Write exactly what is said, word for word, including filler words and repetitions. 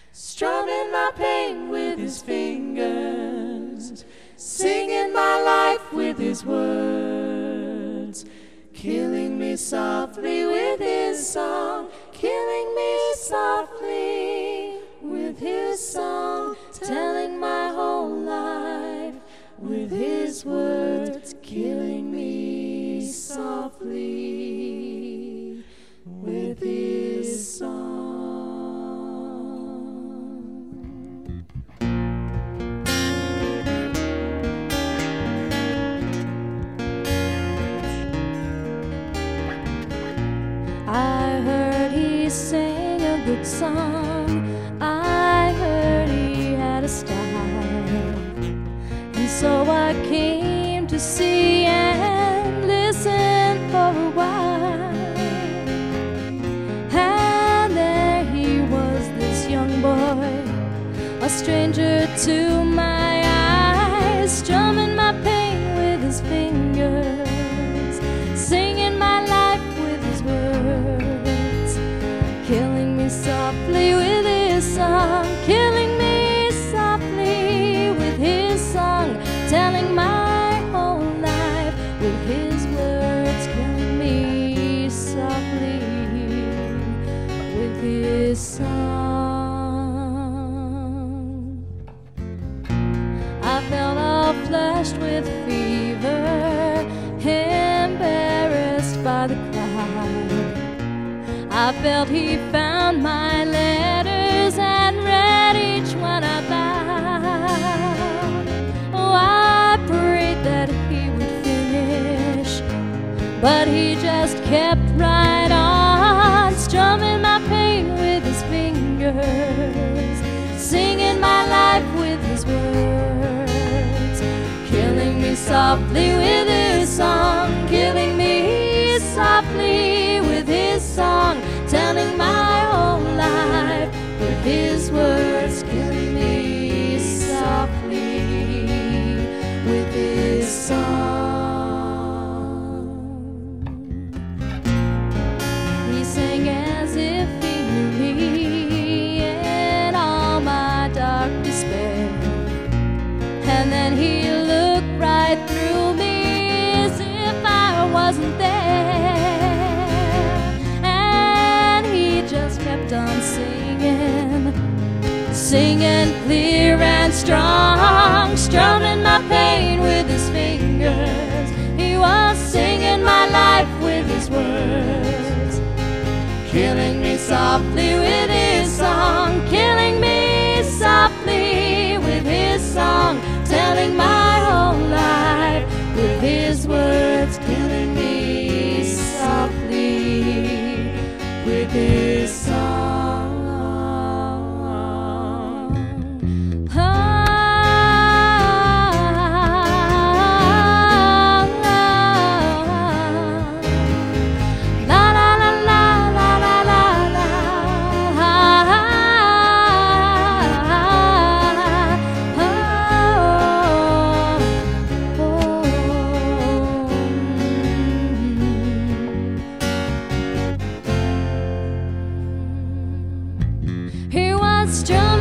strumming my pain with his fingers, singing my life with his words, killing me softly with his song, killing me softly with his song, telling my whole life with his words, killing me softly with his song. I heard he sang a good song, I heard he had a style, and so I came to see and listen for a while. And there he was, this young boy, a stranger to my eyes, strumming my pain with his fingers, singing my life with his words, killing me softly with his song, killing me softly with his song, telling my whole life with his words, killing me softly with his song. I felt all flushed with fever, embarrassed by the crowd. I felt he found my letters and read each one aloud. Oh, I prayed that he would finish, but he just kept right on, strumming my pain with his fingers, singing my life with his words, killing me softly with his song, killing me softly with his song, telling my whole life with his words, killing me softly with his song. He sang as if he knew me in all my dark despair, and then he looked right through me as if I wasn't there, and he just kept on singing, singing clear and strong, strumming my pain with his fingers. He was singing my life with his words, killing me softly with his song, killing me softly with his song, telling my whole life with his words, killing me softly with his song. He was strumming